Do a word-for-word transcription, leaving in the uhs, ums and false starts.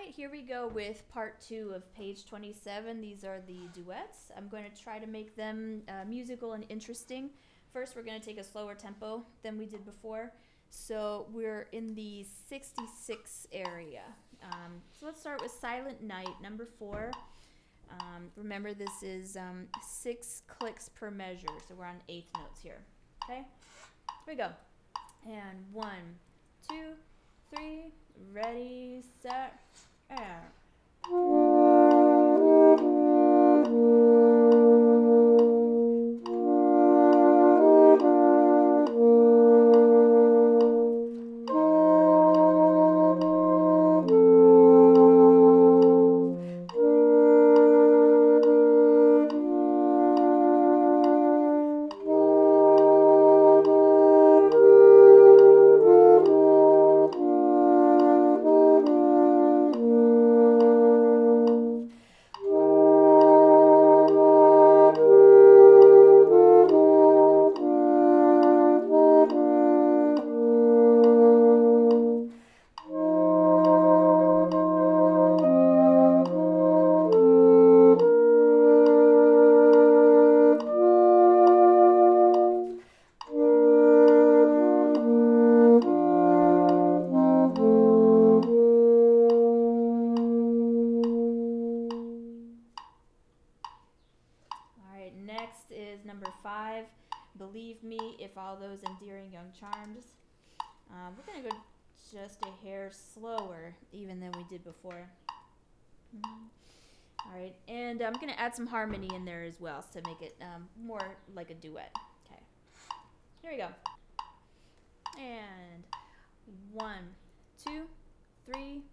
right, here we go with part two of page twenty-seven. These are the duets. I'm going to try to make them uh, musical and interesting. First, we're going to take a slower tempo than we did before. So we're in the sixty-six area. Um, so let's start with Silent Night, number four. Um, remember, this is um, six clicks per measure, so we're on eighth notes here. Okay, here we go. And one, two, three, ready, set, and. Next is number five, Believe Me, If All Those Endearing Young Charms. Um, we're going to go just a hair slower even than we did before. Mm-hmm. All right, and I'm going to add some harmony in there as well to make it um, more like a duet. Okay, here we go. And one, two, three,